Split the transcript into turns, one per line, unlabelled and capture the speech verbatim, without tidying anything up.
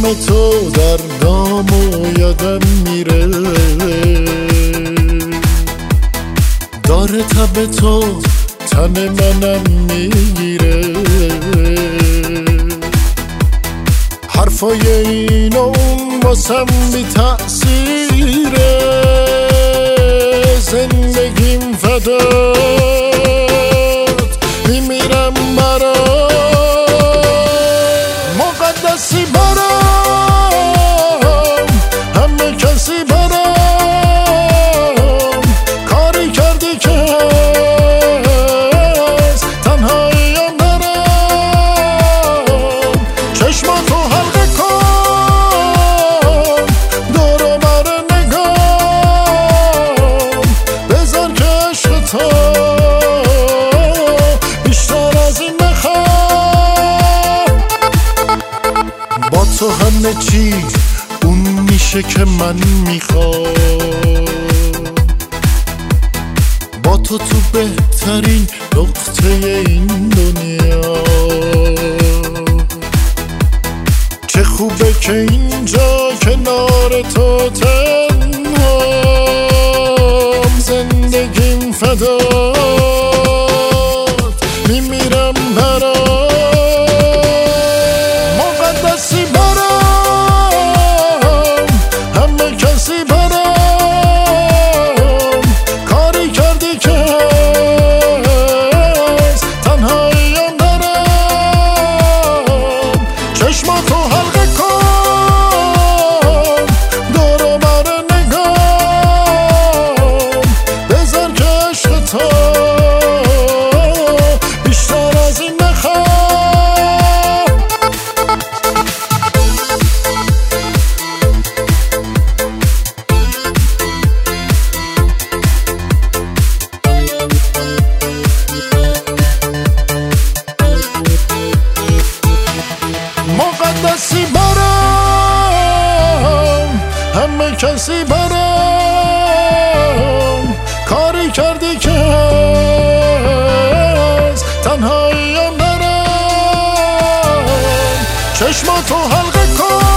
غم تو در دام و یادم میره، داره تب تو تن منم میگیره. حرفای این و اون واسم بی تأثیره، زندگیم فدات میمیرم برات، مقدسی برام، همه کسی برام، کاری کردی که از تنهاییم برام. چشماتو حلقه کن، دور و بر نگام، بذار که عشق تو بیشتر از این نخوام. با تو همه چی اون میشه که من میخوام، با تو تو بهترین نقطه این دنیا. چه خوبه که اینجا کنار تو تنهام، زندگیم فدات میمیرم برات، مقدسی برام، همه کسی برام، کاری کردی که از تنهاییم برام. چشماتو حلقه کن، دور و بر نگام، بذار که عشق تو بیشتر از این نخوام. مقدسی برام، همه کسی برام، کاری کردی که از تنهاییم برام. چشماتو حلقه کن،